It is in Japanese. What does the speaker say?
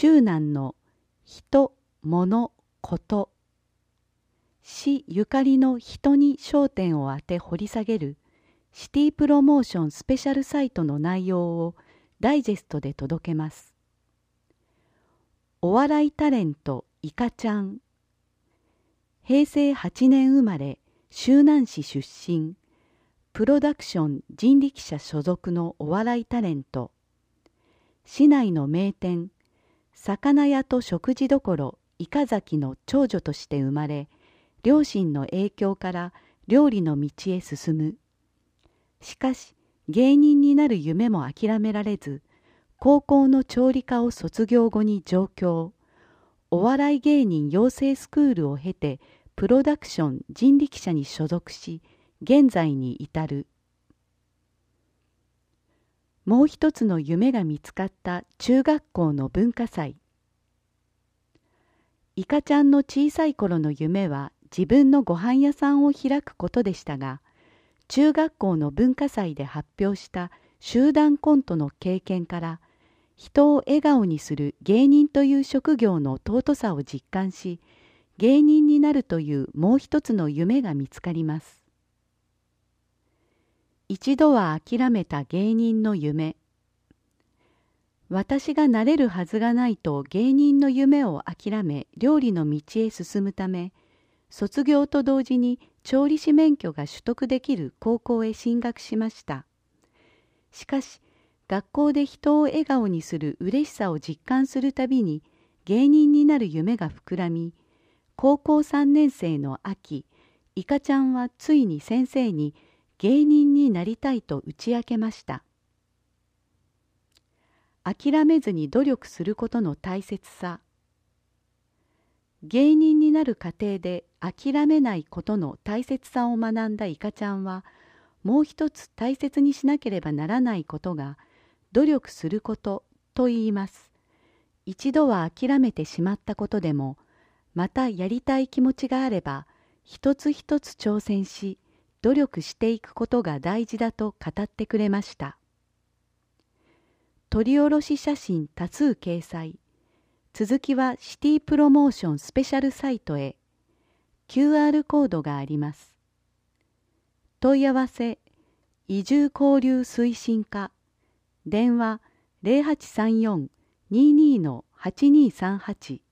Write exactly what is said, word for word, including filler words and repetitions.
周南の人、物、こと、市ゆかりの人に焦点を当て掘り下げるシティプロモーションスペシャルサイトの内容をダイジェストで届けます。お笑いタレントいかちゃん。へいせいはちねん生まれ、周南市出身、プロダクション人力車所属のお笑いタレント。市内の名店、魚屋と食事処いかざきの長女として生まれ、両親の影響から料理の道へ進む。しかし、芸人になる夢も諦められず、高校の調理科を卒業後に上京。お笑い芸人養成スクールを経て、プロダクション人力車に所属し、現在に至る。もう一つの夢が見つかった中学校の文化祭。いかちゃんの小さい頃の夢は自分のご飯屋さんを開くことでしたが、中学校の文化祭で発表した集団コントの経験から、人を笑顔にする芸人という職業の尊さを実感し、芸人になるというもう一つの夢が見つかります。一度は諦めた芸人の夢。私がなれるはずがないと芸人の夢を諦め料理の道へ進むため、卒業と同時に調理師免許が取得できる高校へ進学しました。しかし、学校で人を笑顔にする嬉しさを実感するたびに芸人になる夢が膨らみ、高校さんねん生の秋、いかちゃんはついに先生に芸人になりたいと打ち明けました。諦めずに努力することの大切さ。芸人になる過程で諦めないことの大切さを学んだいかちゃんは、もう一つ大切にしなければならないことが努力することと言います。一度は諦めてしまったことでも、またやりたい気持ちがあれば、一つ一つ挑戦し、努力していくことが大事だと語ってくれました。撮り下ろし写真多数掲載。続きはシティプロモーションスペシャルサイトへ。キューアール コードがあります。問い合わせ、移住交流推進課。電話 ゼロはちさんよん にーにー はちにーさんはち。